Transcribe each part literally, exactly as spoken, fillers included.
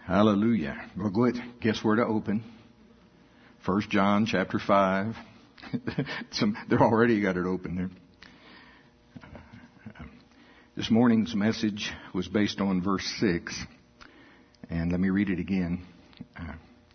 Hallelujah. Well, go ahead. Guess where to open? First John chapter five. Some, they're already got it open there. This morning's message was based on verse six. And let me read it again. Uh,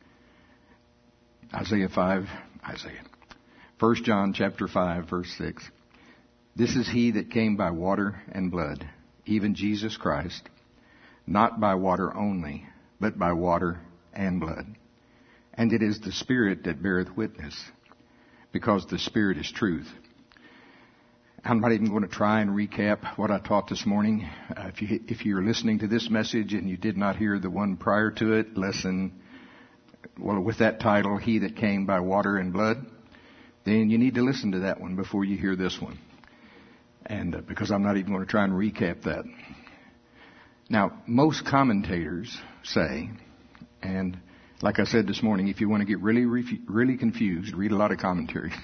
Isaiah five, Isaiah. First John chapter five, verse six. This is he that came by water and blood, even Jesus Christ, not by water only, but by water and blood. And it is the Spirit that beareth witness, because the Spirit is truth. I'm not even going to try and recap what I taught this morning. Uh, if you, if you're listening to this message and you did not hear the one prior to it, lesson, well, with that title, He That Came by Water and Blood, then you need to listen to that one before you hear this one. And uh, because I'm not even going to try and recap that. Now, most commentators say, and like I said this morning, if you want to get really, really confused, read a lot of commentaries.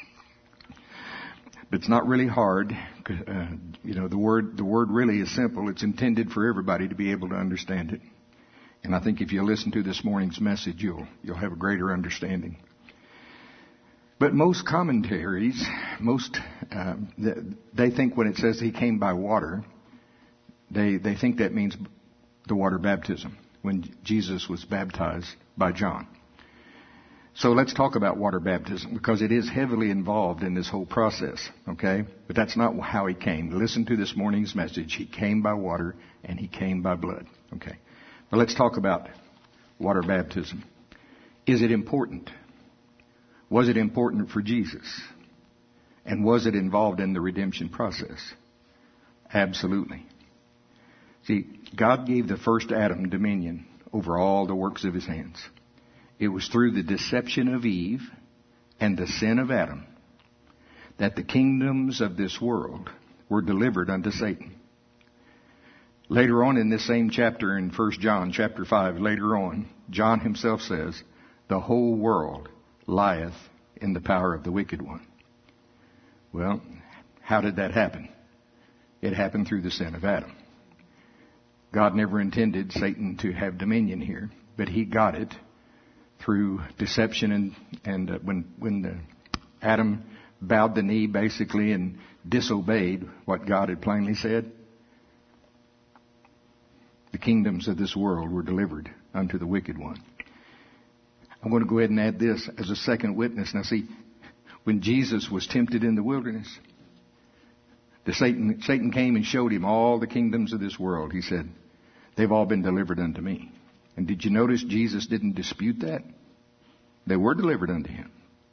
But it's not really hard. Uh, you know, the word, the word really is simple. It's intended for everybody to be able to understand it. And I think if you listen to this morning's message, you'll, you'll have a greater understanding. But most commentaries, most, uh, they think when it says He came by water, they, they think that means the water baptism, when Jesus was baptized by John. So let's talk about water baptism, because it is heavily involved in this whole process, okay? But that's not how He came. Listen to this morning's message. He came by water and He came by blood, okay? But let's talk about water baptism. Is it important? Was it important for Jesus? And was it involved in the redemption process? Absolutely. See, God gave the first Adam dominion over all the works of His hands. It was through the deception of Eve and the sin of Adam that the kingdoms of this world were delivered unto Satan. Later on in this same chapter in First John chapter five, later on, John himself says, the whole world lieth in the power of the wicked one. Well, how did that happen? It happened through the sin of Adam. God never intended Satan to have dominion here, but he got it through deception and, and uh, when, when the Adam bowed the knee basically and disobeyed what God had plainly said, the kingdoms of this world were delivered unto the wicked one. I'm going to go ahead and add this as a second witness. Now see, when Jesus was tempted in the wilderness, the Satan, Satan came and showed him all the kingdoms of this world. He said, they've all been delivered unto me. And did you notice Jesus didn't dispute that? They were delivered unto Him.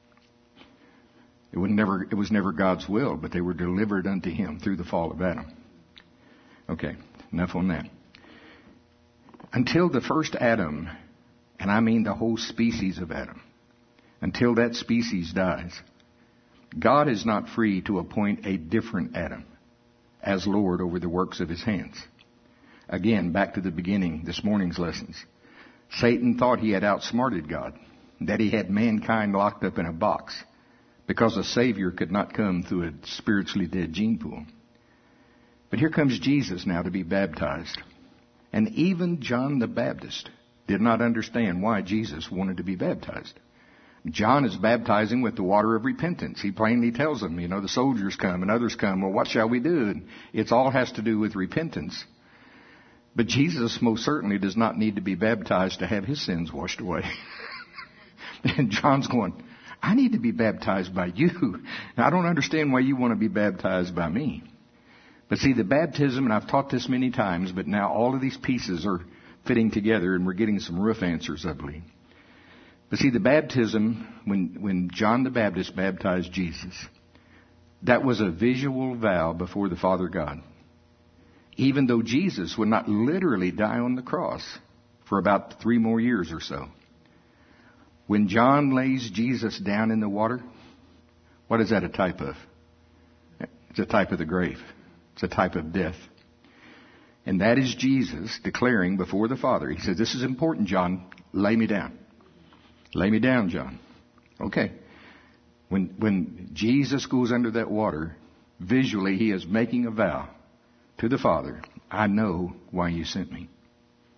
It was never, it was never God's will, but they were delivered unto Him through the fall of Adam. Okay, enough on that. Until the first Adam, and I mean the whole species of Adam, until that species dies, God is not free to appoint a different Adam as Lord over the works of His hands. Again, back to the beginning, this morning's lessons. Satan thought he had outsmarted God, that he had mankind locked up in a box because a Savior could not come through a spiritually dead gene pool. But here comes Jesus now to be baptized. And even John the Baptist did not understand why Jesus wanted to be baptized. John is baptizing with the water of repentance. He plainly tells them, you know, the soldiers come and others come. Well, what shall we do? And it all has to do with repentance. But Jesus most certainly does not need to be baptized to have His sins washed away. And John's going, I need to be baptized by you. Now, I don't understand why you want to be baptized by me. But see, the baptism, and I've taught this many times, but now all of these pieces are fitting together and we're getting some rough answers, I believe. But see, the baptism, when, when John the Baptist baptized Jesus, that was a visual vow before the Father God. Even though Jesus would not literally die on the cross for about three more years or so. When John lays Jesus down in the water, what is that a type of? It's a type of the grave. It's a type of death. And that is Jesus declaring before the Father. He says, this is important, John. Lay me down. Lay me down, John. Okay. When, when Jesus goes under that water, visually he is making a vow to the Father, I know why you sent me.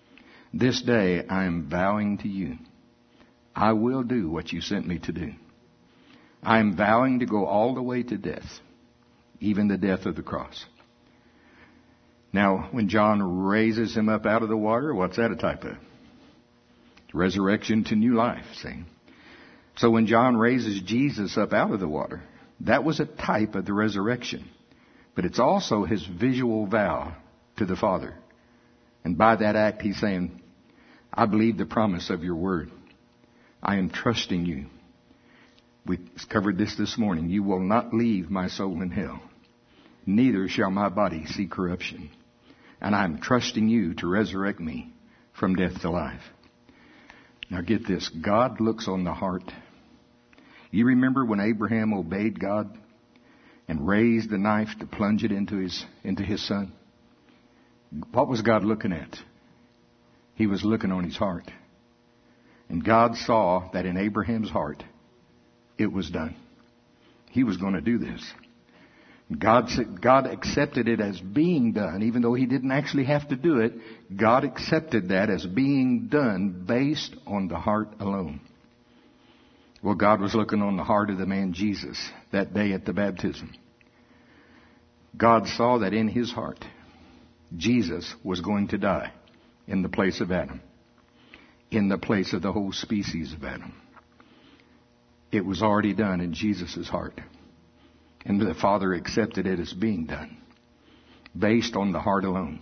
This day I am vowing to you, I will do what you sent me to do. I am vowing to go all the way to death, even the death of the cross. Now, when John raises him up out of the water, what's that a type of? Resurrection to new life, see? So when John raises Jesus up out of the water, that was a type of the resurrection. But it's also his visual vow to the Father. And by that act, he's saying, I believe the promise of your word. I am trusting you. We covered this this morning. You will not leave my soul in hell. Neither shall my body see corruption. And I'm trusting you to resurrect me from death to life. Now get this. God looks on the heart. You remember when Abraham obeyed God and raised the knife to plunge it into his, into his son? What was God looking at? He was looking on his heart. And God saw that in Abraham's heart, it was done. He was going to do this. God, God accepted it as being done, even though he didn't actually have to do it. God accepted that as being done based on the heart alone. Well, God was looking on the heart of the man Jesus that day at the baptism. God saw that in his heart, Jesus was going to die in the place of Adam, in the place of the whole species of Adam. It was already done in Jesus' heart. And the Father accepted it as being done, based on the heart alone.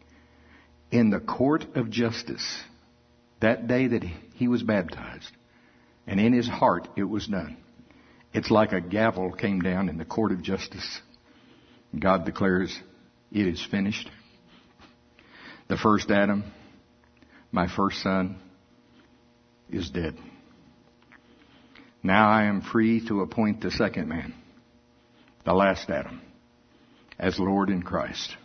In the court of justice, that day that he was baptized, and in his heart it was done. It's like a gavel came down in the court of justice. God declares, it is finished. The first Adam, my first son, is dead. Now I am free to appoint the second man, the last Adam, as Lord in Christ.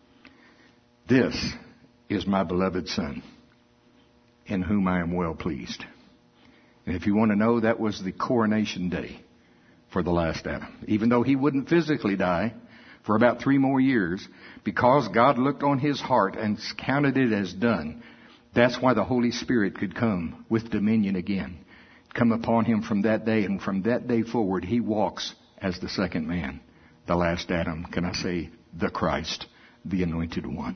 This is my beloved Son, in whom I am well pleased. And if you want to know, that was the coronation day for the last Adam. Even though he wouldn't physically die for about three more years, because God looked on his heart and counted it as done, that's why the Holy Spirit could come with dominion again. Come upon him from that day, and from that day forward, he walks as the second man, the last Adam. Can I say, the Christ, the anointed one?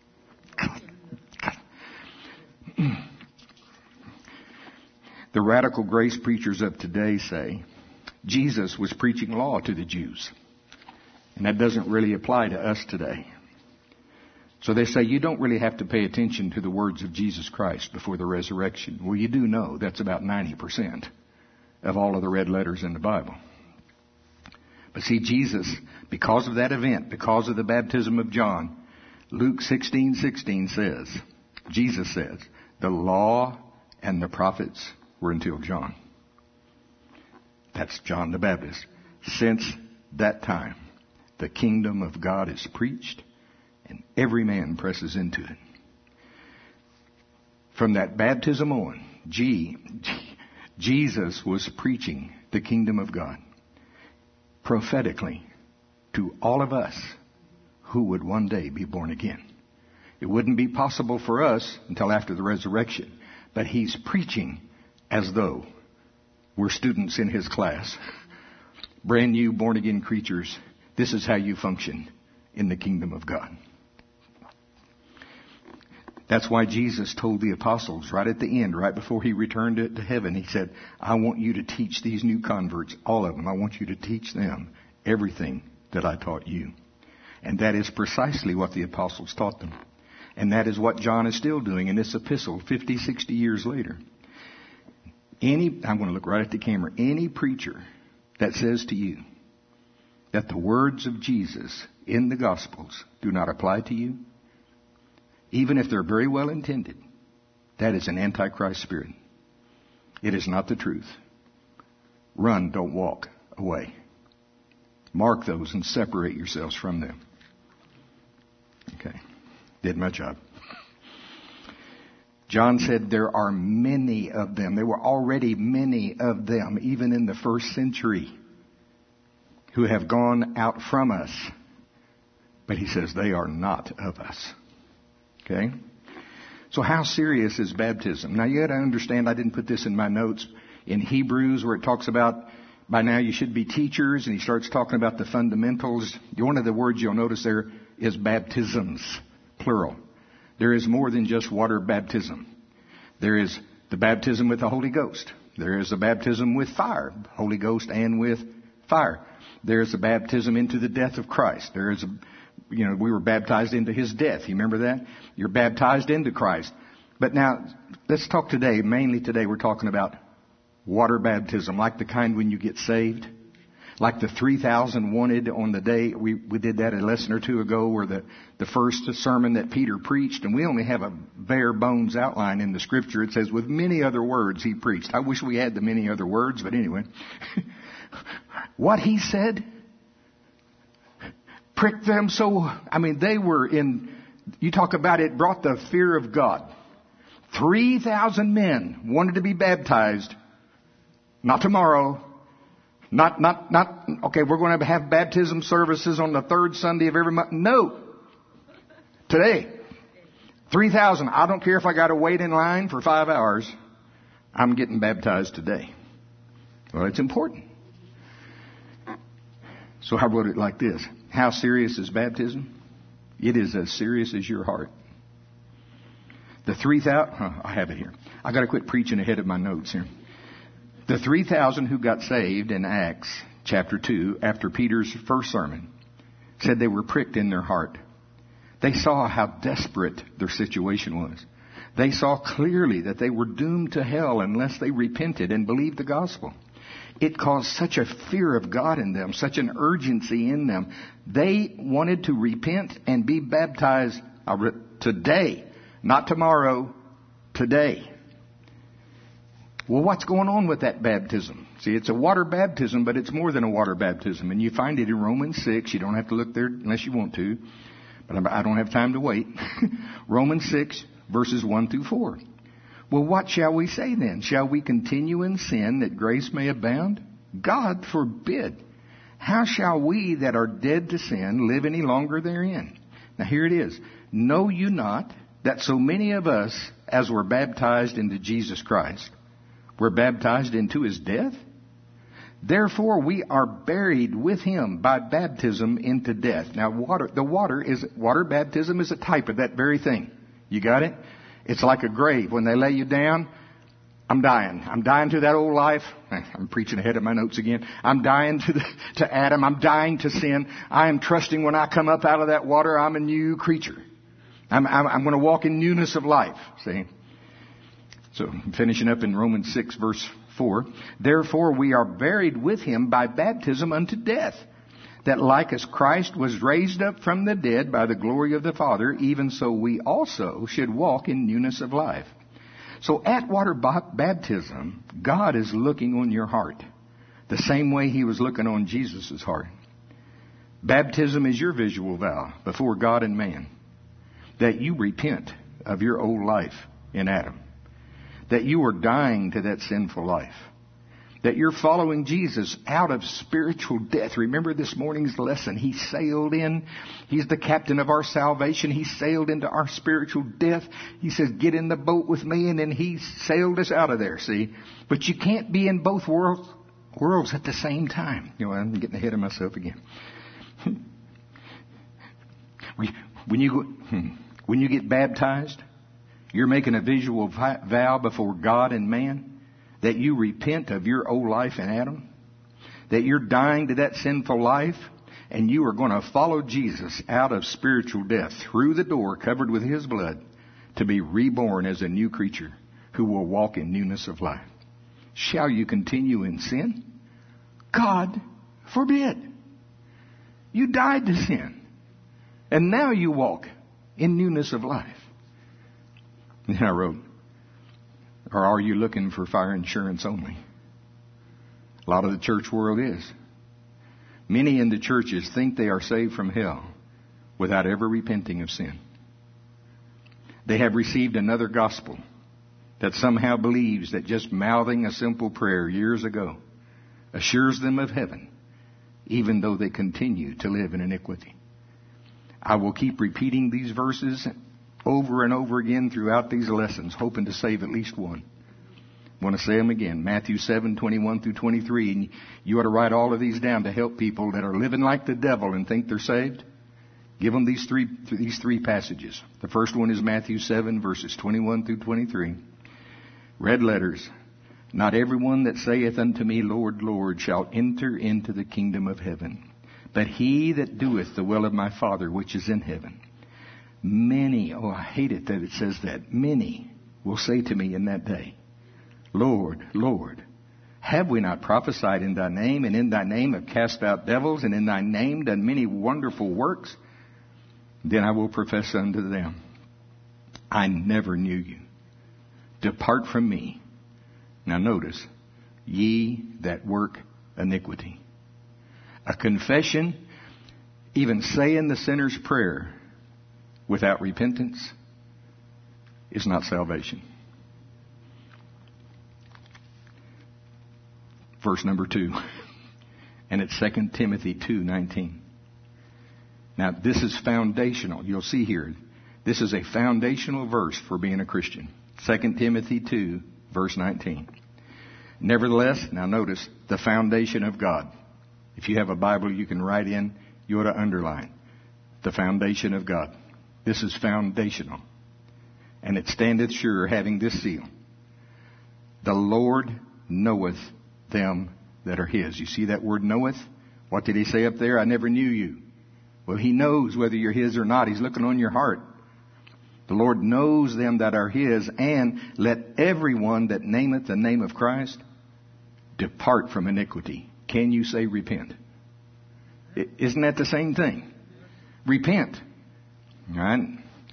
The radical grace preachers of today say Jesus was preaching law to the Jews. And that doesn't really apply to us today. So they say you don't really have to pay attention to the words of Jesus Christ before the resurrection. Well, you do know that's about ninety percent of all of the red letters in the Bible. But see, Jesus, because of that event, because of the baptism of John, Luke sixteen sixteen says, Jesus says, the law and the prophets were until John. That's John the Baptist. Since that time, the kingdom of God is preached, and every man presses into it. From that baptism on, G, G, Jesus was preaching the kingdom of God prophetically to all of us who would one day be born again. It wouldn't be possible for us until after the resurrection, but he's preaching as though we're students in his class, brand new born again creatures. This is how you function in the kingdom of God. That's why Jesus told the apostles right at the end, right before he returned to, to heaven, he said, I want you to teach these new converts, all of them, I want you to teach them everything that I taught you. And that is precisely what the apostles taught them. And that is what John is still doing in this epistle fifty, sixty years later. Any, I'm going to look right at the camera, any preacher that says to you that the words of Jesus in the Gospels do not apply to you, even if they're very well intended, that is an antichrist spirit. It is not the truth. Run, don't walk away. Mark those and separate yourselves from them. Okay. Did my job. John said there are many of them. There were already many of them, even in the first century, who have gone out from us. But he says they are not of us. Okay? So how serious is baptism? Now you got to understand, I didn't put this in my notes, in Hebrews where it talks about by now you should be teachers, and he starts talking about the fundamentals. One of the words you'll notice there is baptisms, plural. There is more than just water baptism. There is the baptism with the Holy Ghost. There is a baptism with fire, Holy Ghost and with fire. There is a baptism into the death of Christ. There is a, you know, we were baptized into His death. You remember that? You're baptized into Christ. But now, let's talk today, mainly today we're talking about water baptism, like the kind when you get saved. Like the three thousand wanted on the day, we, we did that a lesson or two ago, where the, the first sermon that Peter preached, and we only have a bare bones outline in the Scripture. It says, with many other words he preached. I wish we had the many other words, but anyway. What he said pricked them so, I mean, they were in, you talk about it, brought the fear of God. three thousand men wanted to be baptized. Not tomorrow. Not, not, not, okay, we're going to have baptism services on the third Sunday of every month. No. Today. three thousand. I don't care if I got to wait in line for five hours. I'm getting baptized today. Well, it's important. So I wrote it like this. How serious is baptism? It is as serious as your heart. The three thousand, oh, I have it here. I got to quit preaching ahead of my notes here. The three thousand who got saved in Acts chapter two after Peter's first sermon said they were pricked in their heart. They saw how desperate their situation was. They saw clearly that they were doomed to hell unless they repented and believed the gospel. It caused such a fear of God in them, such an urgency in them. They wanted to repent and be baptized today, not tomorrow, today. Well, what's going on with that baptism? See, it's a water baptism, but it's more than a water baptism. And you find it in Romans six. You don't have to look there unless you want to. But I don't have time to wait. Romans six, verses one through four. Well, what shall we say then? Shall we continue in sin that grace may abound? God forbid. How shall we that are dead to sin live any longer therein? Now here it is. Know you not that so many of us, as were baptized into Jesus Christ, were baptized into His death? Therefore we are buried with Him by baptism into death. Now water, the water is, water baptism is a type of that very thing. You got it? It's like a grave. When they lay you down, I'm dying. I'm dying to that old life. I'm preaching ahead of my notes again. I'm dying to the, to Adam. I'm dying to sin. I am trusting when I come up out of that water, I'm a new creature. I'm, I'm, I'm going to walk in newness of life. See? So, finishing up in Romans six, verse four. Therefore, we are buried with Him by baptism unto death, that like as Christ was raised up from the dead by the glory of the Father, even so we also should walk in newness of life. So, at water baptism, God is looking on your heart, the same way He was looking on Jesus' heart. Baptism is your visual vow before God and man, that you repent of your old life in Adam. That you are dying to that sinful life. That you're following Jesus out of spiritual death. Remember this morning's lesson. He sailed in. He's the captain of our salvation. He sailed into our spiritual death. He says, get in the boat with me. And then He sailed us out of there, see. But you can't be in both worlds, worlds at the same time. You know, I'm getting ahead of myself again. When you, when you get baptized, you're making a visual vow before God and man that you repent of your old life in Adam, that you're dying to that sinful life, and you are going to follow Jesus out of spiritual death through the door covered with His blood to be reborn as a new creature who will walk in newness of life. Shall you continue in sin? God forbid. You died to sin, and now you walk in newness of life. And then I wrote, or are you looking for fire insurance only? A lot of the church world is. Many in the churches think they are saved from hell without ever repenting of sin. They have received another gospel that somehow believes that just mouthing a simple prayer years ago assures them of heaven, even though they continue to live in iniquity. I will keep repeating these verses over and over again throughout these lessons, hoping to save at least one. I want to say them again. Matthew seven, twenty-one through twenty-three. And you ought to write all of these down to help people that are living like the devil and think they're saved. Give them these three, these three passages. The first one is Matthew seven, verses twenty-one through twenty-three. Red letters. Not everyone that saith unto me, Lord, Lord, shall enter into the kingdom of heaven, but he that doeth the will of my Father which is in heaven. Many, oh, I hate it that it says that. Many will say to me in that day, Lord, Lord, have we not prophesied in thy name, and in thy name have cast out devils, and in thy name done many wonderful works? Then I will profess unto them, I never knew you. Depart from me. Now notice, ye that work iniquity. A confession, even saying the sinner's prayer without repentance, is not salvation. Verse number two. And it's Second Timothy two nineteen. Now, this is foundational. You'll see here. This is a foundational verse for being a Christian. Second Timothy two, verse nineteen. Nevertheless, now notice, the foundation of God. If you have a Bible you can write in, you ought to underline. The foundation of God. This is foundational. And it standeth sure, having this seal. The Lord knoweth them that are His. You see that word knoweth? What did He say up there? I never knew you. Well, He knows whether you're His or not. He's looking on your heart. The Lord knows them that are His, and let everyone that nameth the name of Christ depart from iniquity. Can you say repent? Isn't that the same thing? Repent. All right.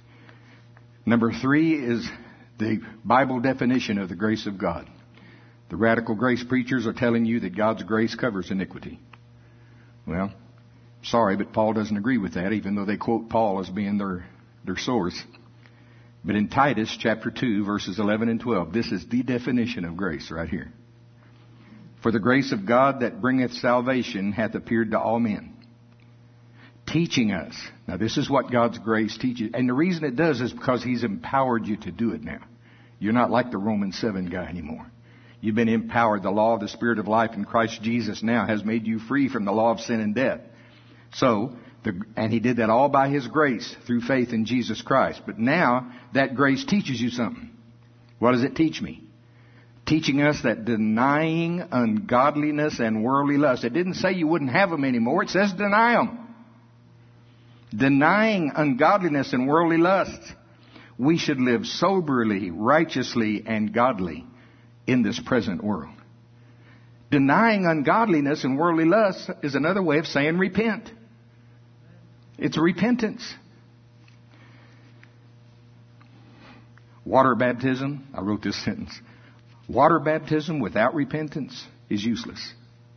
Number three is the Bible definition of the grace of God. The radical grace preachers are telling you that God's grace covers iniquity. Well, sorry, but Paul doesn't agree with that, even though they quote Paul as being their, their source. But in Titus chapter two, verses eleven and twelve, this is the definition of grace right here. For the grace of God that bringeth salvation hath appeared to all men, teaching us. Now this is what God's grace teaches. And the reason it does is because He's empowered you to do it now. You're not like the Romans seven guy anymore. You've been empowered. The law of the Spirit of life in Christ Jesus now has made you free from the law of sin and death. So, the, and He did that all by His grace through faith in Jesus Christ. But now that grace teaches you something. What does it teach me? Teaching us that denying ungodliness and worldly lust. It didn't say you wouldn't have them anymore. It says deny them. Denying ungodliness and worldly lust. We should live soberly, righteously, and godly in this present world. Denying ungodliness and worldly lust is another way of saying repent. It's repentance. Water baptism, I wrote this sentence. Water baptism without repentance is useless.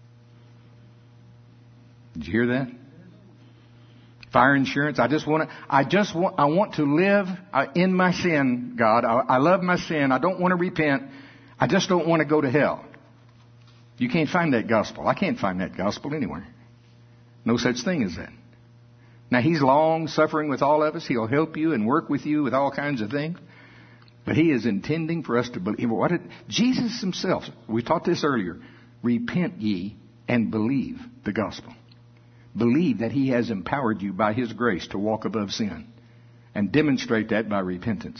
Did you hear that? Fire insurance. I just want to, I just want, I want to live in my sin, God. I, I love my sin. I don't want to repent. I just don't want to go to hell. You can't find that gospel. I can't find that gospel anywhere. No such thing as that. Now, He's long suffering with all of us. He'll help you and work with you with all kinds of things. But He is intending for us to believe. What did Jesus Himself, we taught this earlier, repent ye and believe the gospel. Believe that He has empowered you by His grace to walk above sin. And demonstrate that by repentance.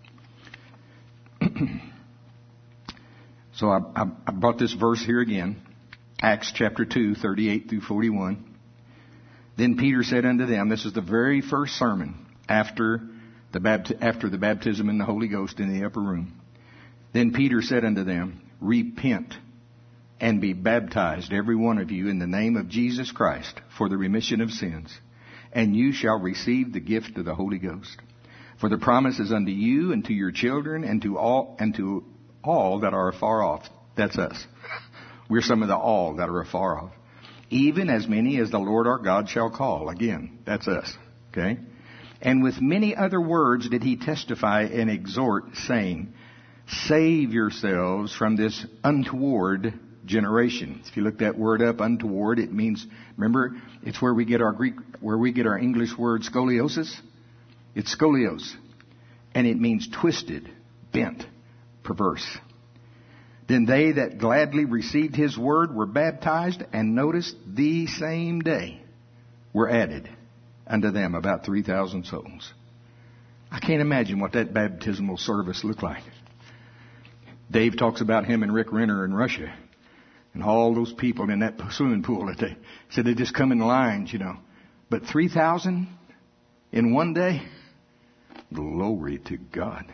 So I, I, I brought this verse here again. Acts chapter two, thirty-eight through forty-one. Then Peter said unto them, this is the very first sermon after the, bapt- after the baptism in the Holy Ghost in the upper room. Then Peter said unto them, repent and be baptized, every one of you, in the name of Jesus Christ for the remission of sins, and you shall receive the gift of the Holy Ghost. For the promise is unto you and to your children and to all and to all that are afar off. That's us. We're some of the all that are afar off. Even as many as the Lord our God shall call. Again, that's us. Okay? And with many other words did He testify and exhort, saying, save yourselves from this untoward generation. If you look that word up, untoward, it means, remember, it's where we get our Greek, where we get our English word scoliosis. It's scolios. And it means twisted, bent, perverse. Then they that gladly received his word were baptized, and notice the same day were added unto them about three thousand souls. I can't imagine what that baptismal service looked like. Dave talks about him and Rick Renner in Russia and all those people in that swimming pool that they said they just come in lines, you know. But three thousand in one day? Glory to God.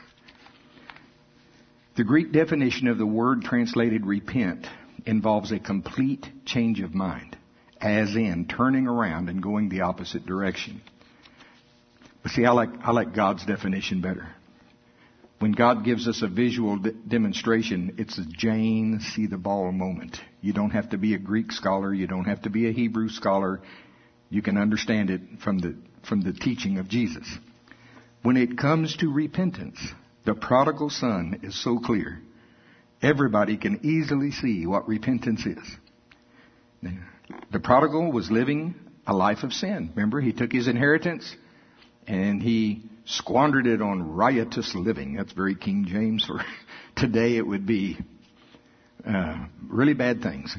The Greek definition of the word translated repent involves a complete change of mind, as in turning around and going the opposite direction. But see, I like, I like God's definition better. When God gives us a visual de- demonstration, it's a Jane see the ball moment. You don't have to be a Greek scholar. You don't have to be a Hebrew scholar. You can understand it from the, from the teaching of Jesus. When it comes to repentance, the prodigal son is so clear. Everybody can easily see what repentance is. The prodigal was living a life of sin. Remember, he took his inheritance and he squandered it on riotous living. That's very King James. For today it would be uh, really bad things.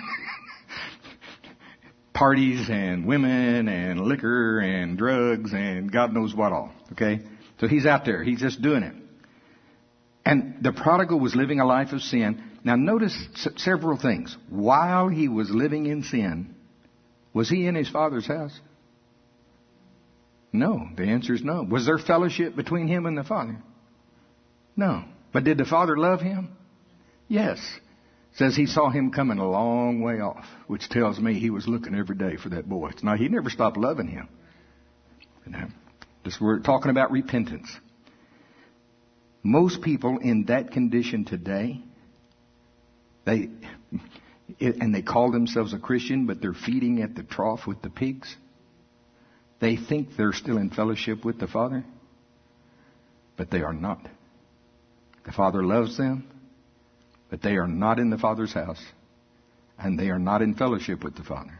Parties and women and liquor and drugs and God knows what all. Okay? So he's out there. He's just doing it. And the prodigal was living a life of sin. Now notice s- several things. While he was living in sin, was he in his father's house? No. The answer is no. Was there fellowship between him and the father? No. But did the father love him? Yes. It says he saw him coming a long way off, which tells me he was looking every day for that boy. Now, he never stopped loving him. This, we're talking about repentance. Most people in that condition today, they and they call themselves a Christian, but they're feeding at the trough with the pigs. They think they're still in fellowship with the Father, but they are not. The Father loves them, but they are not in the Father's house, and they are not in fellowship with the Father.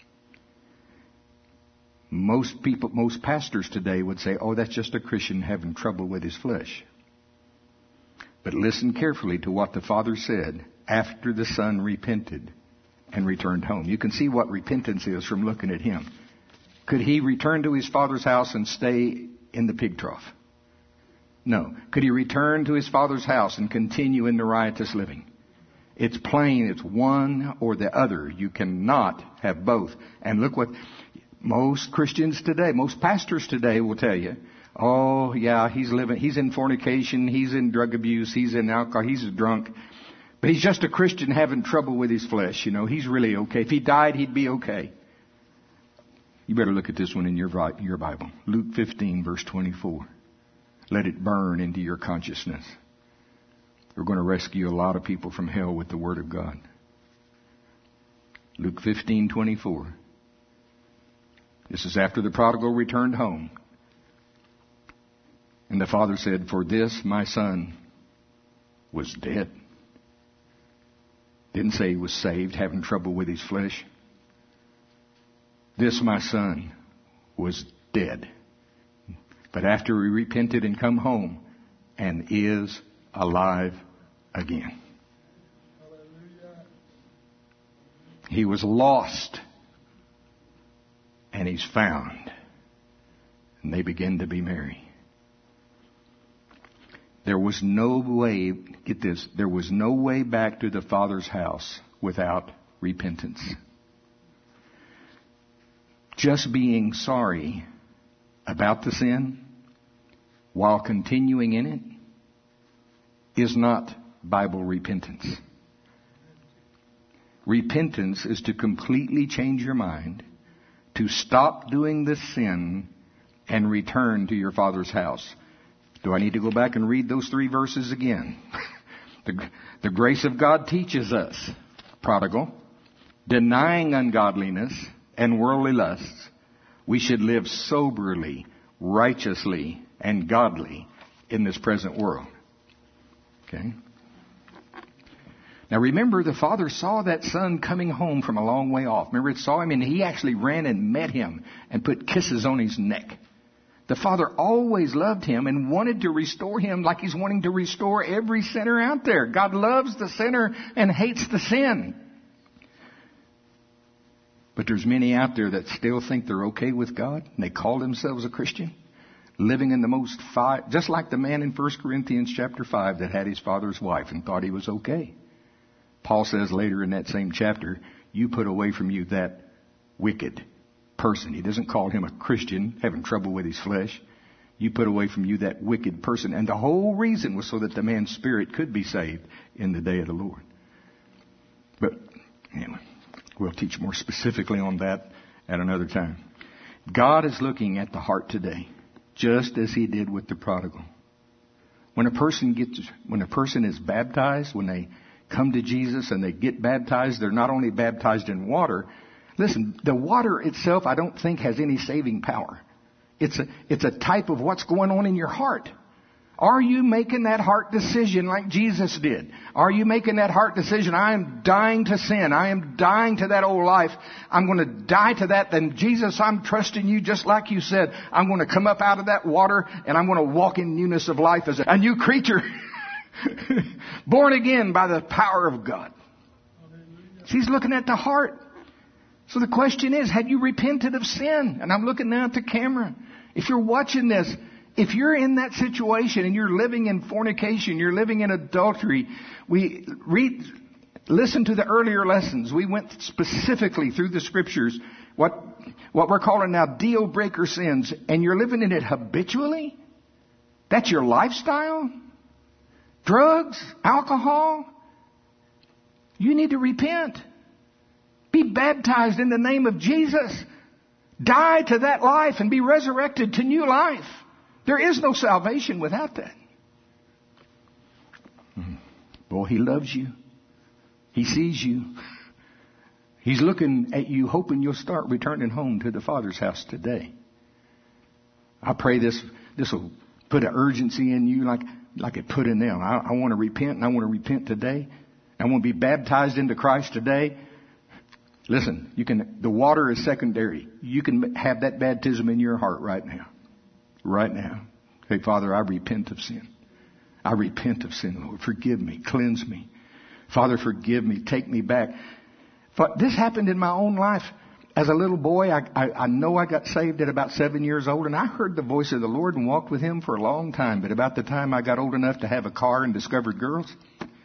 Most people, most pastors today would say, oh, that's just a Christian having trouble with his flesh. But listen carefully to what the Father said after the Son repented and returned home. You can see what repentance is from looking at him. Could he return to his father's house and stay in the pig trough? No. Could he return to his father's house and continue in the riotous living? It's plain. It's one or the other. You cannot have both. And look what most Christians today, most pastors today will tell you. Oh, yeah, he's living, he's in fornication, he's in drug abuse, he's in alcohol, he's a drunk. But he's just a Christian having trouble with his flesh, you know. He's really okay. If he died, he'd be okay. You better look at this one in your, your Bible. Luke fifteen, verse twenty-four. Let it burn into your consciousness. We're going to rescue a lot of people from hell with the Word of God. Luke fifteen, twenty-four. This is after the prodigal returned home. And the father said, for this my son was dead. Didn't say he was saved, having trouble with his flesh. This my son was dead. But after he repented and come home, and is alive again. Hallelujah. He was lost, and he's found. And they begin to be merry. There was no way, get this, there was no way back to the Father's house without repentance. Just being sorry about the sin while continuing in it is not Bible repentance. Repentance is to completely change your mind, to stop doing the sin and return to your Father's house. Do I need to go back and read those three verses again? the, the grace of God teaches us, prodigal, denying ungodliness and worldly lusts, we should live soberly, righteously, and godly in this present world. Okay? Now remember, the father saw that son coming home from a long way off. Remember, it saw him, and he actually ran and met him and put kisses on his neck. The Father always loved him and wanted to restore him like he's wanting to restore every sinner out there. God loves the sinner and hates the sin. But there's many out there that still think they're okay with God, and they call themselves a Christian, living in the most fi- just like the man in First Corinthians chapter five that had his father's wife and thought he was okay. Paul says later in that same chapter, you put away from you that wicked person. He doesn't call him a Christian, having trouble with his flesh. You put away from you that wicked person. And the whole reason was so that the man's spirit could be saved in the day of the Lord. But anyway, we'll teach more specifically on that at another time. God is looking at the heart today, just as he did with the prodigal. When a person gets, when a person is baptized, when they come to Jesus and they get baptized, they're not only baptized in water. Listen, the water itself, I don't think has any saving power. It's a, it's a type of what's going on in your heart. Are you making that heart decision like Jesus did? Are you making that heart decision? I am dying to sin. I am dying to that old life. I'm going to die to that. Then Jesus, I'm trusting you just like you said. I'm going to come up out of that water and I'm going to walk in newness of life as a new creature. Born again by the power of God. He's looking at the heart. So the question is, have you repented of sin? And I'm looking now at the camera. If you're watching this, if you're in that situation and you're living in fornication, you're living in adultery, we read, listen to the earlier lessons. We went specifically through the scriptures, what, what we're calling now deal breaker sins, and you're living in it habitually? That's your lifestyle? Drugs? Alcohol? You need to repent. Be baptized in the name of Jesus. Die to that life and be resurrected to new life. There is no salvation without that. Boy, he loves you. He sees you. He's looking at you, hoping you'll start returning home to the Father's house today. I pray this this will put an urgency in you like, like it put in them. I, I want to repent, and I want to repent today. I want to be baptized into Christ today. Listen, you can. The water is secondary. You can have that baptism in your heart right now. Right now. Hey, Father, I repent of sin. I repent of sin, Lord. Forgive me. Cleanse me. Father, forgive me. Take me back. This happened in my own life. As a little boy, I, I, I know I got saved at about seven years old, and I heard the voice of the Lord and walked with him for a long time. But about the time I got old enough to have a car and discovered girls,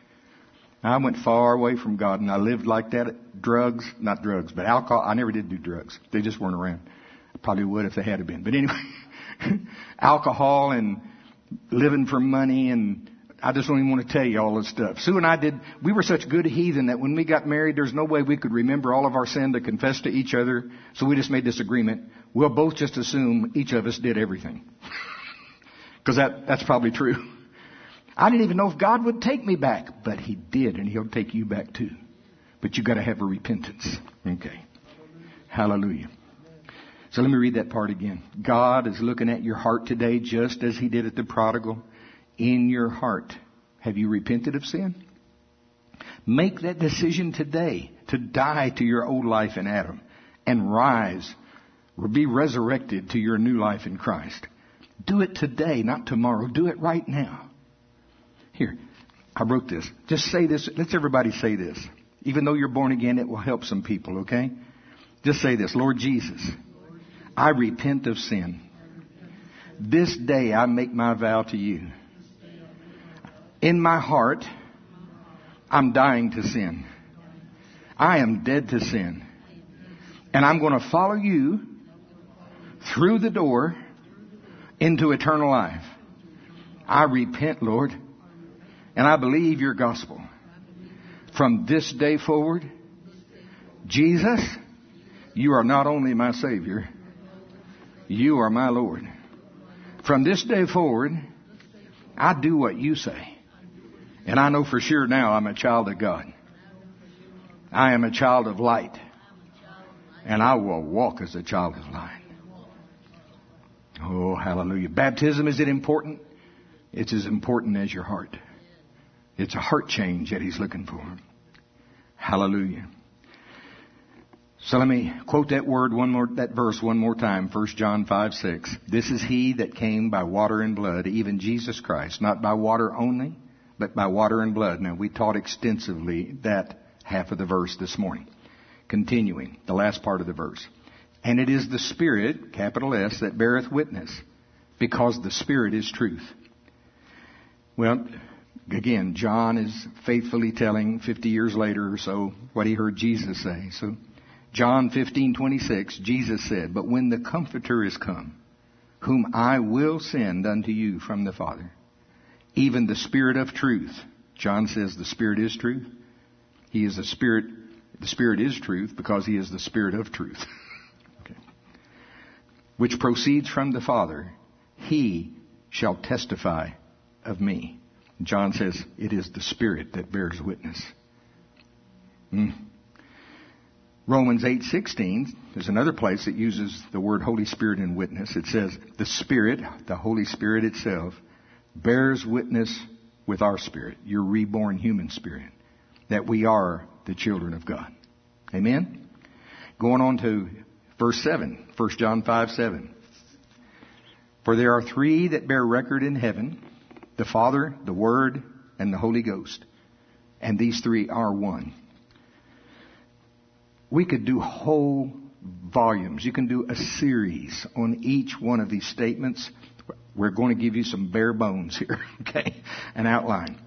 I went far away from God, and I lived like that. Drugs, not drugs, but alcohol. I never did do drugs. They just weren't around. I probably would if they had been. But anyway, alcohol and living for money, and I just don't even want to tell you all this stuff. Sue and I did, we were such good heathen that when we got married, there's no way we could remember all of our sin to confess to each other. So we just made this agreement. We'll both just assume each of us did everything. Because that, that's probably true. I didn't even know if God would take me back, but he did, and he'll take you back too. But you got to have a repentance. Okay. Hallelujah. So let me read that part again. God is looking at your heart today just as he did at the prodigal. In your heart, have you repented of sin? Make that decision today to die to your old life in Adam and rise or be resurrected to your new life in Christ. Do it today, not tomorrow. Do it right now. Here, I wrote this. Just say this. Let's everybody say this. Even though you're born again, it will help some people, okay? Just say this. Lord Jesus, I repent of sin. This day I make my vow to you. In my heart, I'm dying to sin. I am dead to sin. And I'm going to follow you through the door into eternal life. I repent, Lord, and I believe your gospel. From this day forward, Jesus, you are not only my Savior, you are my Lord. From this day forward, I do what you say. And I know for sure now I'm a child of God. I am a child of light. And I will walk as a child of light. Oh, hallelujah. Baptism, is it important? It's as important as your heart. It's a heart change that he's looking for. Hallelujah. So let me quote that word one more, that verse one more time. First John five six. This is he that came by water and blood, even Jesus Christ, not by water only, but by water and blood. Now, we taught extensively that half of the verse this morning. Continuing, the last part of the verse. And it is the Spirit, capital S, that beareth witness, because the Spirit is truth. Well, again, John is faithfully telling fifty years later or so what he heard Jesus say. So, John fifteen twenty-six, Jesus said, But when the Comforter is come, whom I will send unto you from the Father, even the Spirit of truth. John says the Spirit is truth. He is the Spirit. The Spirit is truth because He is the Spirit of truth. Okay. Which proceeds from the Father. He shall testify of me. John says it is the Spirit that bears witness. Mm. Romans eight sixteen, there's another place that uses the word Holy Spirit in witness. It says the Spirit, the Holy Spirit itself, bears witness with our spirit, your reborn human spirit, that we are the children of God. Amen? Going on to verse seven, First John five seven. For there are three that bear record in heaven, the Father, the Word, and the Holy Ghost. And these three are one. We could do whole volumes. You can do a series on each one of these statements. We're going to give you some bare bones here, okay? An outline.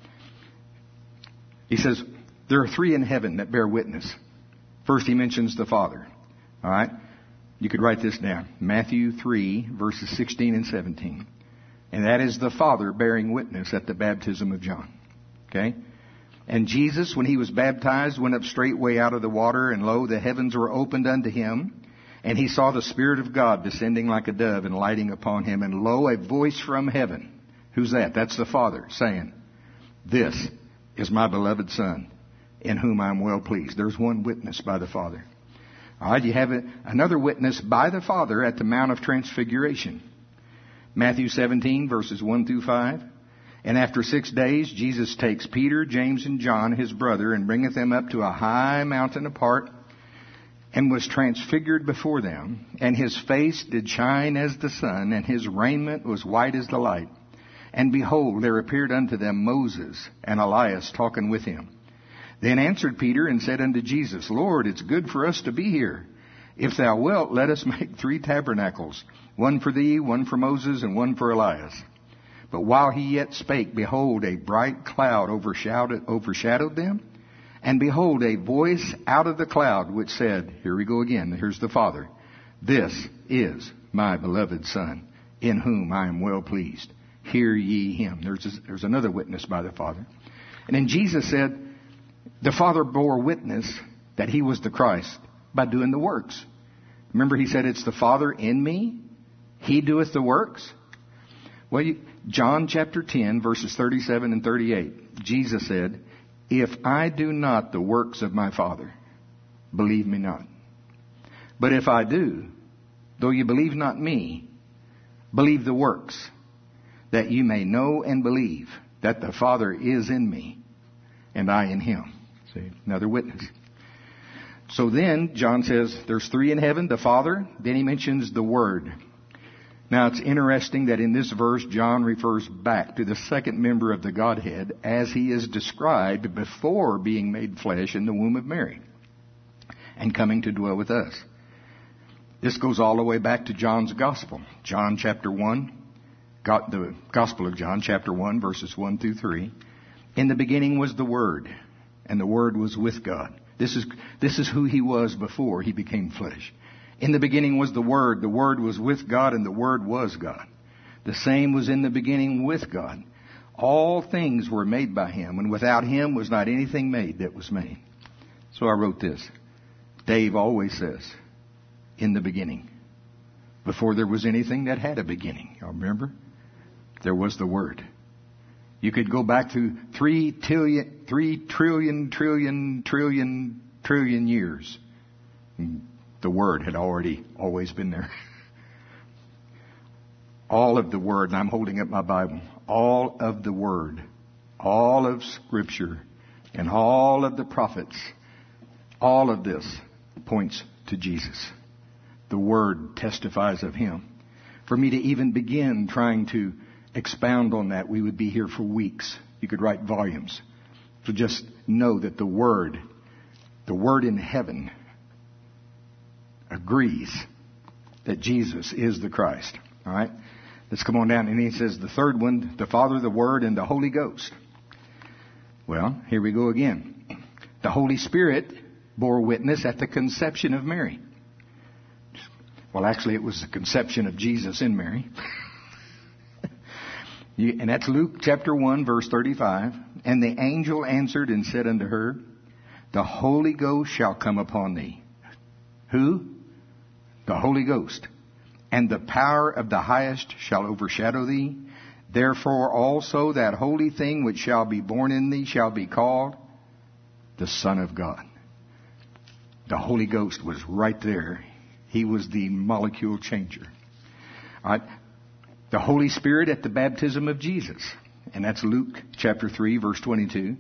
He says, there are three in heaven that bear witness. First, he mentions the Father. All right? You could write this down. Matthew three, verses sixteen and seventeen. And that is the Father bearing witness at the baptism of John. Okay? And Jesus, when he was baptized, went up straightway out of the water, and lo, the heavens were opened unto him. And he saw the Spirit of God descending like a dove and lighting upon him. And lo, a voice from heaven. Who's that? That's the Father saying, This is my beloved Son, in whom I am well pleased. There's one witness by the Father. All right, you have another witness by the Father at the Mount of Transfiguration. Matthew seventeen, verses one through five. And after six days, Jesus takes Peter, James, and John, his brother, and bringeth them up to a high mountain apart, and was transfigured before them. And his face did shine as the sun, and his raiment was white as the light. And behold, there appeared unto them Moses and Elias talking with him. Then answered Peter and said unto Jesus, Lord, it's good for us to be here. If thou wilt, let us make three tabernacles, one for thee, one for Moses, and one for Elias. But while he yet spake, behold, a bright cloud overshadowed, overshadowed them. And behold, a voice out of the cloud which said, here we go again, here's the Father, This is my beloved Son, in whom I am well pleased. Hear ye him. There's, a, there's another witness by the Father. And then Jesus said, the Father bore witness that he was the Christ by doing the works. Remember, he said, it's the Father in me. He doeth the works. Well, you, John chapter ten, verses thirty-seven and thirty-eight, Jesus said, if I do not the works of my Father, believe me not. But if I do, though you believe not me, believe the works, that you may know and believe that the Father is in me, and I in him. See, another witness. So then, John says, there's three in heaven, the Father. Then he mentions the Word. Now, it's interesting that in this verse, John refers back to the second member of the Godhead as he is described before being made flesh in the womb of Mary and coming to dwell with us. This goes all the way back to John's Gospel. John chapter one, got the Gospel of John chapter one, verses one through three. In the beginning was the Word, and the Word was with God. This is, this is who he was before he became flesh. In the beginning was the Word. The Word was with God, and the Word was God. The same was in the beginning with God. All things were made by him, and without him was not anything made that was made. So I wrote this. Dave always says, in the beginning. Before there was anything that had a beginning. Y'all remember? There was the Word. You could go back to three trillion, three trillion, trillion, trillion, trillion years. The Word had already always been there. All of the Word, and I'm holding up my Bible, all of the Word, all of Scripture, and all of the prophets, all of this points to Jesus. The Word testifies of Him. For me to even begin trying to expound on that, we would be here for weeks. You could write volumes. So just know that the Word, the Word in heaven, agrees that Jesus is the Christ. All right? Let's come on down. And he says the third one, the Father, the Word, and the Holy Ghost. Well, here we go again. The Holy Spirit bore witness at the conception of Mary. Well, actually, it was the conception of Jesus in Mary. you, and that's Luke chapter one, verse thirty-five. And the angel answered and said unto her, the Holy Ghost shall come upon thee. Who? The Holy Ghost. And the power of the highest shall overshadow thee. Therefore also that holy thing which shall be born in thee shall be called the Son of God. The Holy Ghost was right there. He was the molecule changer. All right. The Holy Spirit at the baptism of Jesus. And that's Luke chapter three, verse twenty-two.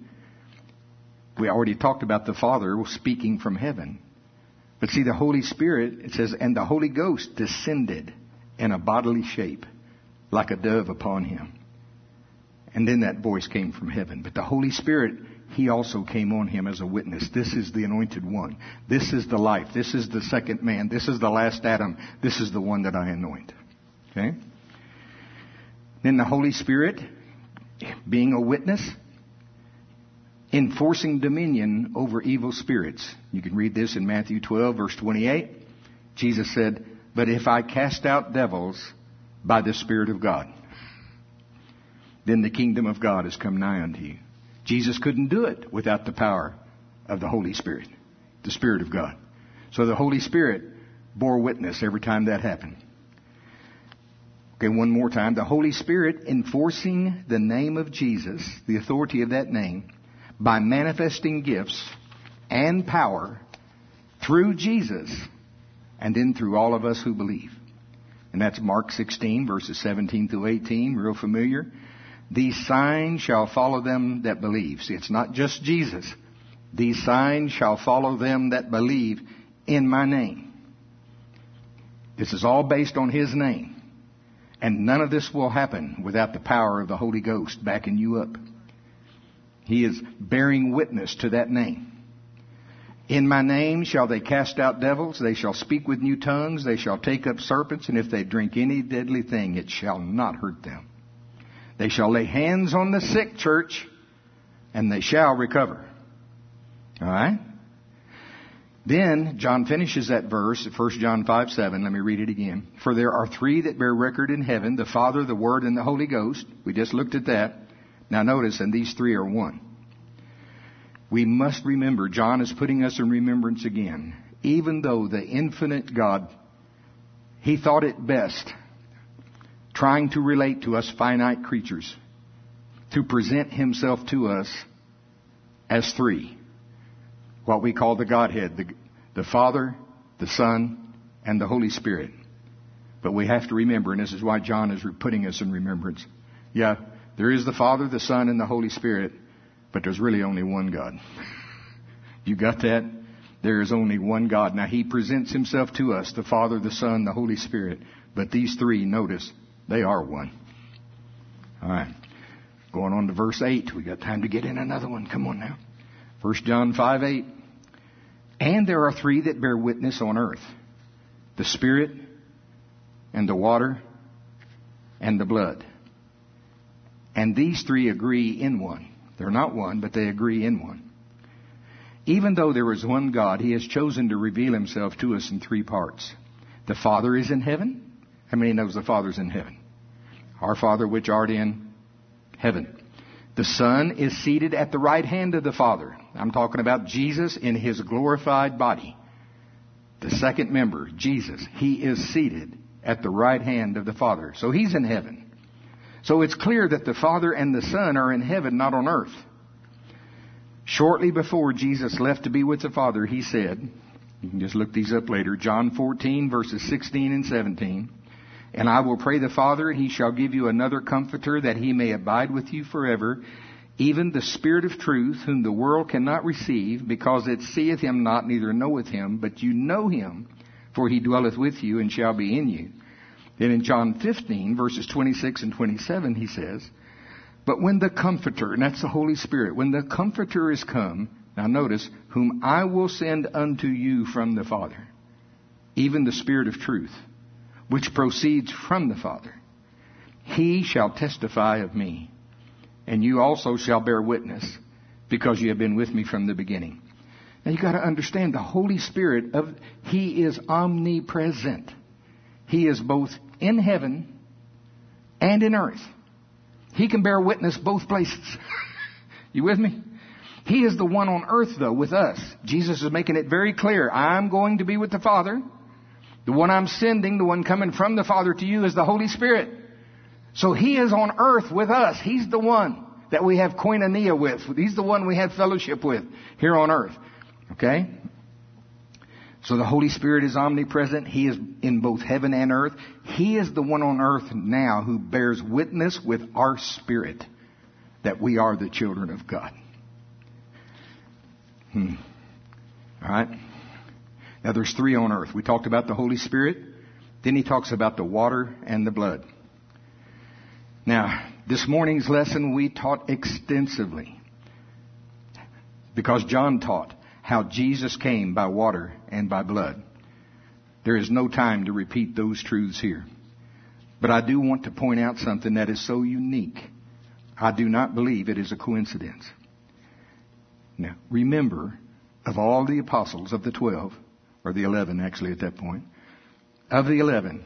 We already talked about the Father speaking from heaven. But see, the Holy Spirit, it says, and the Holy Ghost descended in a bodily shape like a dove upon him. And then that voice came from heaven. But the Holy Spirit, He also came on him as a witness. This is the anointed one. This is the life. This is the second man. This is the last Adam. This is the one that I anoint. Okay? Then the Holy Spirit, being a witness, enforcing dominion over evil spirits. You can read this in Matthew twelve, verse twenty-eight. Jesus said, but if I cast out devils by the Spirit of God, then the kingdom of God has come nigh unto you. Jesus couldn't do it without the power of the Holy Spirit, the Spirit of God. So the Holy Spirit bore witness every time that happened. Okay, one more time. The Holy Spirit enforcing the name of Jesus, the authority of that name, by manifesting gifts and power through Jesus and then through all of us who believe. And that's Mark sixteen, verses seventeen through eighteen, real familiar. These signs shall follow them that believe. See, it's not just Jesus. These signs shall follow them that believe in my name. This is all based on His name. And none of this will happen without the power of the Holy Ghost backing you up. He is bearing witness to that name. In my name shall they cast out devils. They shall speak with new tongues. They shall take up serpents. And if they drink any deadly thing, it shall not hurt them. They shall lay hands on the sick, church, and they shall recover. All right? Then John finishes that verse, First John five seven. Let me read it again. For there are three that bear record in heaven, the Father, the Word, and the Holy Ghost. We just looked at that. Now notice, and these three are one. We must remember, John is putting us in remembrance again. Even though the infinite God, He thought it best, trying to relate to us finite creatures, to present Himself to us as three. What we call the Godhead, the, the Father, the Son, and the Holy Spirit. But we have to remember, and this is why John is putting us in remembrance. Yeah, there is the Father, the Son, and the Holy Spirit, but there's really only one God. You got that? There is only one God. Now, He presents Himself to us, the Father, the Son, the Holy Spirit. But these three, notice, they are one. All right. Going on to verse eight. We got time to get in another one. Come on now. First John five eight. And there are three that bear witness on earth. The Spirit, and the water, and the blood. And these three agree in one. They're not one, but they agree in one. Even though there is one God, He has chosen to reveal Himself to us in three parts. The Father is in heaven. How many knows the Father's in heaven? Our Father which art in heaven. The Son is seated at the right hand of the Father. I'm talking about Jesus in His glorified body. The second member, Jesus, He is seated at the right hand of the Father. So He's in heaven. So it's clear that the Father and the Son are in heaven, not on earth. Shortly before Jesus left to be with the Father, He said, you can just look these up later, John fourteen, verses sixteen and seventeen, and I will pray the Father, and He shall give you another Comforter, that He may abide with you forever, even the Spirit of truth, whom the world cannot receive, because it seeth him not, neither knoweth him, but you know him, for he dwelleth with you and shall be in you. Then in John fifteen, verses twenty-six and twenty-seven, he says, but when the Comforter, and that's the Holy Spirit, when the Comforter is come, now notice, whom I will send unto you from the Father, even the Spirit of truth, which proceeds from the Father, he shall testify of me, and you also shall bear witness, because you have been with me from the beginning. Now you've got to understand the Holy Spirit, of he is omnipresent. He is both in heaven and in earth. He can bear witness both places. You with me? He is the one on earth, though, with us. Jesus is making it very clear. I'm going to be with the Father. The one I'm sending, the one coming from the Father to you, is the Holy Spirit. So he is on earth with us. He's the one that we have koinonia with. He's the one we have fellowship with here on earth. Okay? So the Holy Spirit is omnipresent. He is in both heaven and earth. He is the one on earth now who bears witness with our spirit that we are the children of God. Hmm. All right? Now there's three on earth. We talked about the Holy Spirit. Then he talks about the water and the blood. Now, this morning's lesson we taught extensively, because John taught how Jesus came by water and by blood. There is no time to repeat those truths here. But I do want to point out something that is so unique. I do not believe it is a coincidence. Now, remember, of all the apostles, of the twelve, or the eleven actually at that point, of the eleven,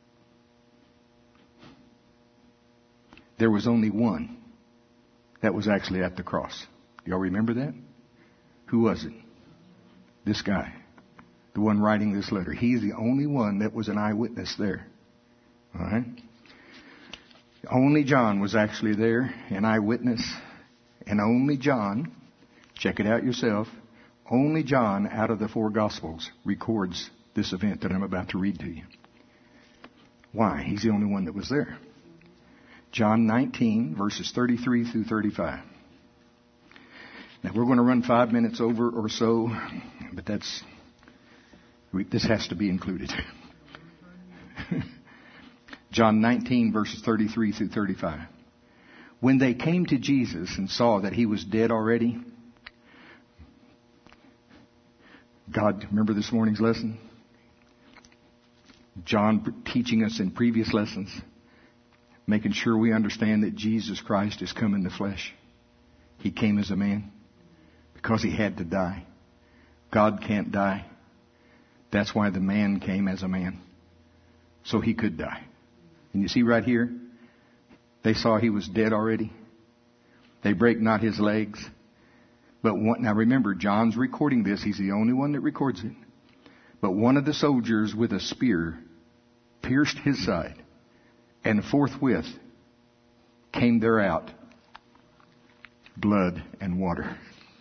there was only one that was actually at the cross. Do y'all remember that? Who was it? This guy. The one writing this letter. He's the only one that was an eyewitness there. All right? Only John was actually there, an eyewitness. And only John, check it out yourself, only John out of the four Gospels records this event that I'm about to read to you. Why? He's the only one that was there. John nineteen, verses thirty-three through thirty-five. Now, we're going to run five minutes over or so, but that's, we, this has to be included. John nineteen, verses thirty-three through thirty-five. When they came to Jesus and saw that he was dead already, God, remember this morning's lesson? John teaching us in previous lessons, making sure we understand that Jesus Christ has come in the flesh. He came as a man because he had to die. God can't die. That's why the man came as a man, so he could die. And you see right here, they saw he was dead already. They break not his legs. But one, now remember, John's recording this. He's the only one that records it. But one of the soldiers with a spear pierced his side, and forthwith came there out blood and water.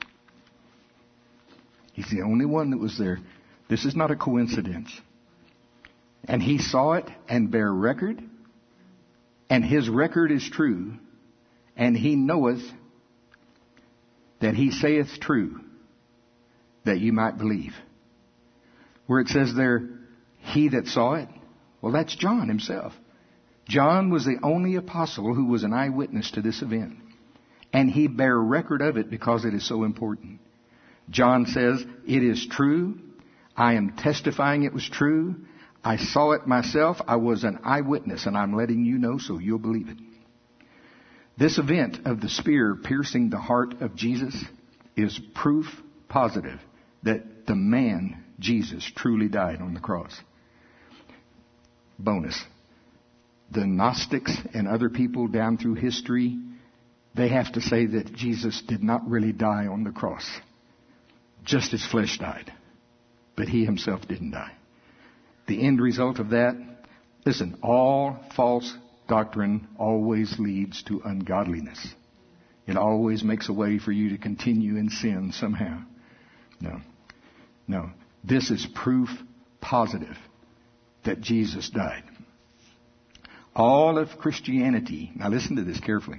He's the only one that was there. This is not a coincidence. And he saw it and bare record, and his record is true, and he knoweth that he saith true, that you might believe. Where it says there, he that saw it, well, that's John himself. John was the only apostle who was an eyewitness to this event. And he bare record of it because it is so important. John says, it is true. I am testifying it was true. I saw it myself. I was an eyewitness, and I'm letting you know so you'll believe it. This event of the spear piercing the heart of Jesus is proof positive that the man, Jesus, truly died on the cross. Bonus. The Gnostics and other people down through history, they have to say that Jesus did not really die on the cross. Just his flesh died. But he himself didn't die. The end result of that, listen, all false doctrine always leads to ungodliness. It always makes a way for you to continue in sin somehow. No. No. This is proof positive that Jesus died. All of Christianity, now listen to this carefully,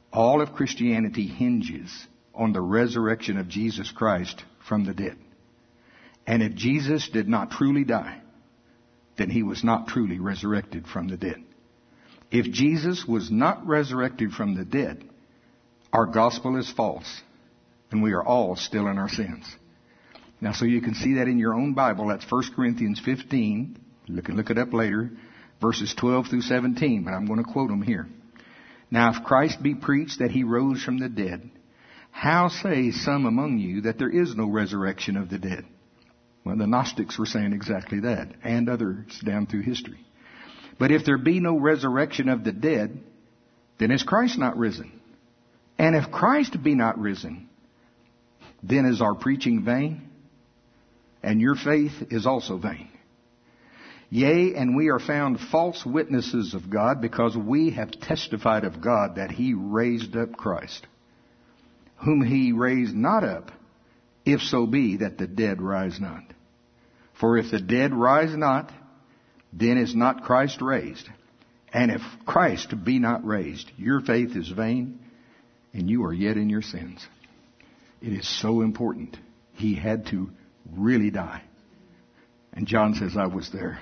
All of Christianity hinges on the resurrection of Jesus Christ from the dead. And if Jesus did not truly die, then he was not truly resurrected from the dead. If Jesus was not resurrected from the dead, our gospel is false, and we are all still in our sins. Now, so you can see that in your own Bible. That's First Corinthians fifteen. You can look it up later, verses twelve through seventeen, but I'm going to quote them here. Now, if Christ be preached that he rose from the dead, how say some among you that there is no resurrection of the dead? Well, the Gnostics were saying exactly that, and others down through history. But if there be no resurrection of the dead, then is Christ not risen? And if Christ be not risen, then is our preaching vain, and your faith is also vain. Yea, and we are found false witnesses of God, because we have testified of God that he raised up Christ, whom he raised not up, if so be that the dead rise not. For if the dead rise not, then is not Christ raised. And if Christ be not raised, your faith is vain, and you are yet in your sins. It is so important. He had to really die. And John says, I was there.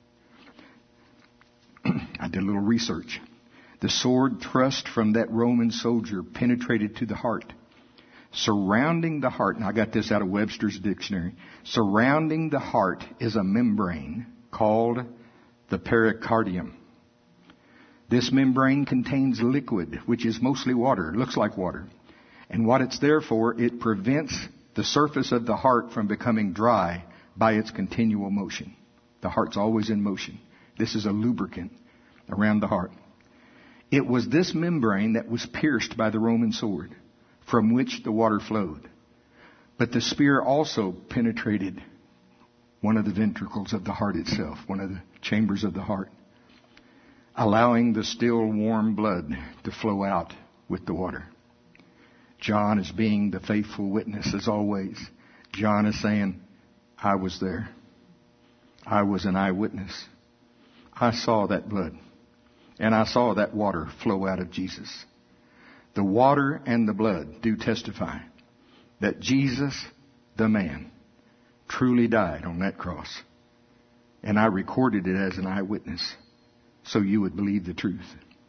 I did a little research. The sword thrust from that Roman soldier penetrated to the heart. Surrounding the heart, and I got this out of Webster's dictionary. Surrounding the heart is a membrane called the pericardium. This membrane contains liquid, which is mostly water. It looks like water. And what it's there for, it prevents the surface of the heart from becoming dry by its continual motion. The heart's always in motion. This is a lubricant around the heart. It was this membrane that was pierced by the Roman sword, from which the water flowed. But the spear also penetrated one of the ventricles of the heart itself, one of the chambers of the heart, allowing the still warm blood to flow out with the water. John is being the faithful witness as always. John is saying, I was there. I was an eyewitness. I saw that blood, and I saw that water flow out of Jesus. The water and the blood do testify that Jesus, the man, truly died on that cross. And I recorded it as an eyewitness so you would believe the truth.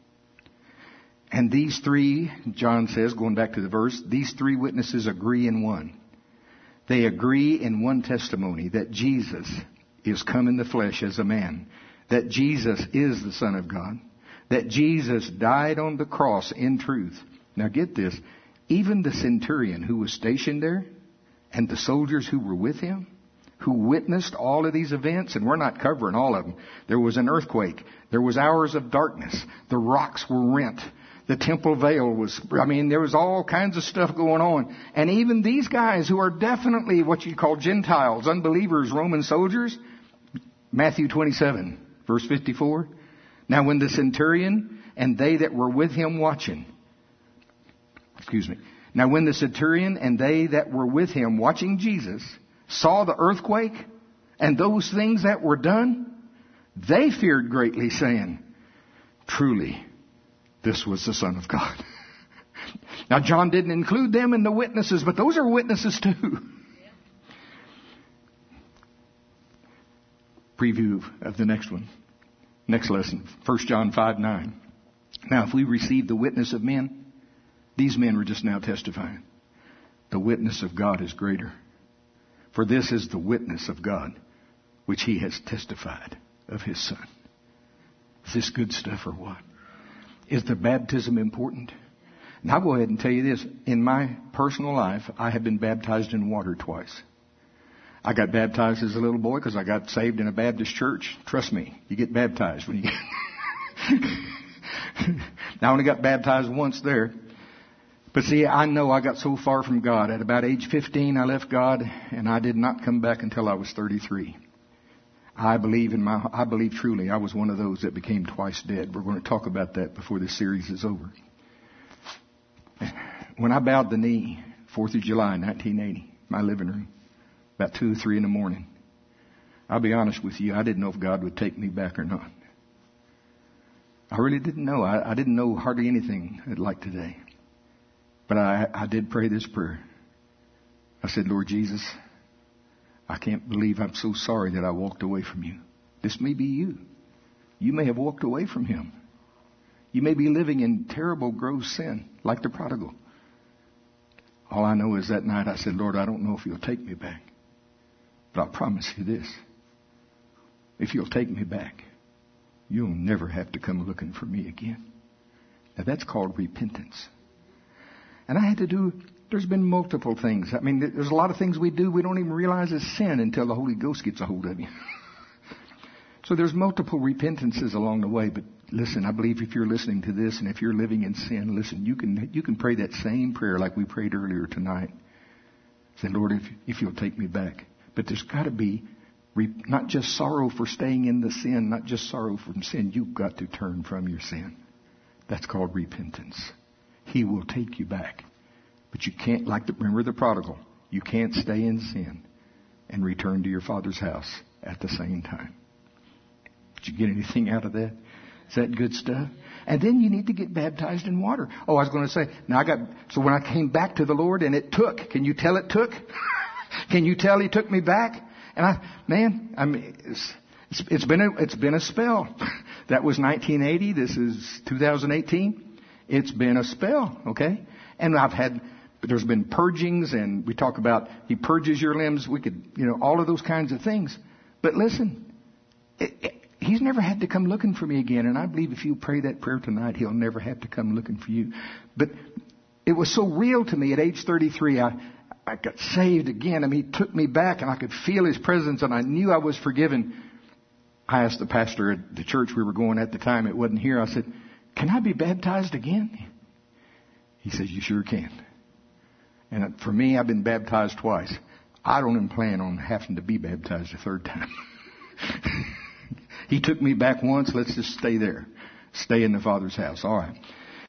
And these three, John says, going back to the verse, these three witnesses agree in one. They agree in one testimony that Jesus is come in the flesh as a man, that Jesus is the Son of God, that Jesus died on the cross in truth. Now get this, even the centurion who was stationed there and the soldiers who were with him, who witnessed all of these events, and we're not covering all of them. There was an earthquake. There was hours of darkness. The rocks were rent. The temple veil was, I mean, there was all kinds of stuff going on. And even these guys who are definitely what you call Gentiles, unbelievers, Roman soldiers, Matthew twenty-seven, verse fifty-four. Now when the centurion and they that were with him watching, excuse me. Now when the centurion and they that were with him watching Jesus saw the earthquake and those things that were done, they feared greatly, saying, truly, this was the Son of God. Now, John didn't include them in the witnesses, but those are witnesses too. Preview of the next one. Next lesson, First John five nine. Now, if we receive the witness of men, these men were just now testifying. The witness of God is greater. For this is the witness of God, which he has testified of his Son. Is this good stuff or what? Is the baptism important? And I'll go ahead and tell you this. In my personal life, I have been baptized in water twice. I got baptized as a little boy because I got saved in a Baptist church. Trust me, you get baptized when you get... Now, I only got baptized once there. But see, I know I got so far from God. At about age fifteen, I left God, and I did not come back until I was thirty-three. I believe in my, I believe truly I was one of those that became twice dead. We're going to talk about that before this series is over. When I bowed the knee, fourth of July, nineteen eighty, my living room, about two or three in the morning, I'll be honest with you, I didn't know if God would take me back or not. I really didn't know. I, I didn't know hardly anything like today. But I, I did pray this prayer. I said, Lord Jesus, I can't believe I'm so sorry that I walked away from you. This may be you. You may have walked away from him. You may be living in terrible, gross sin, like the prodigal. All I know is that night I said, Lord, I don't know if you'll take me back. But I promise you this. If you'll take me back, you'll never have to come looking for me again. Now that's called repentance. And I had to do, there's been multiple things. I mean, there's a lot of things we do we don't even realize is sin until the Holy Ghost gets a hold of you. So there's multiple repentances along the way. But listen, I believe if you're listening to this and if you're living in sin, listen, you can you can pray that same prayer like we prayed earlier tonight. Say, Lord, if, if you'll take me back. But there's got to be re, not just sorrow for staying in the sin, not just sorrow from sin. You've got to turn from your sin. That's called repentance. He will take you back. But you can't, like the, remember the prodigal, you can't stay in sin and return to your Father's house at the same time. Did you get anything out of that? Is that good stuff? And then you need to get baptized in water. Oh, I was going to say, now I got, so when I came back to the Lord and it took, can you tell it took? Can you tell he took me back? And I, man, I mean, it's, it's, it's been a, it's been a spell. That was nineteen eighty. This is two thousand eighteen. It's been a spell, okay? And I've had, there's been purgings, and we talk about he purges your limbs. We could, you know, all of those kinds of things. But listen, it, it, he's never had to come looking for me again. And I believe if you pray that prayer tonight, he'll never have to come looking for you. But it was so real to me at age thirty-three. I, I got saved again. I mean, he took me back and I could feel his presence and I knew I was forgiven. I asked the pastor at the church we were going at the time, it wasn't here. I said, can I be baptized again? He says, you sure can. And for me, I've been baptized twice. I don't even plan on having to be baptized a third time. He took me back once. Let's just stay there. Stay in the Father's house. All right.